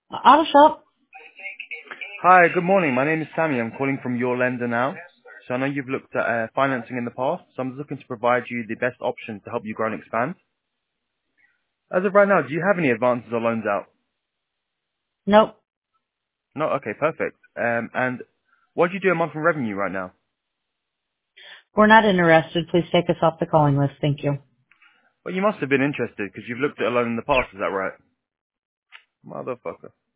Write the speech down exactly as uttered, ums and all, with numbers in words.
Auto shop. Hi, good morning. My name is Sammy. I'm calling from Your Lender now. So I know you've looked at uh, financing in the past, so I'm just looking to provide you the best options to help you grow and expand. As of right now, do you have any advances or loans out? Nope. No? Okay, perfect. Um, and what do you do a month in revenue right now? We're not interested. Please take us off the calling list. Thank you. Well, you must have been interested because you've looked at a loan in the past, is that right? Motherfucker.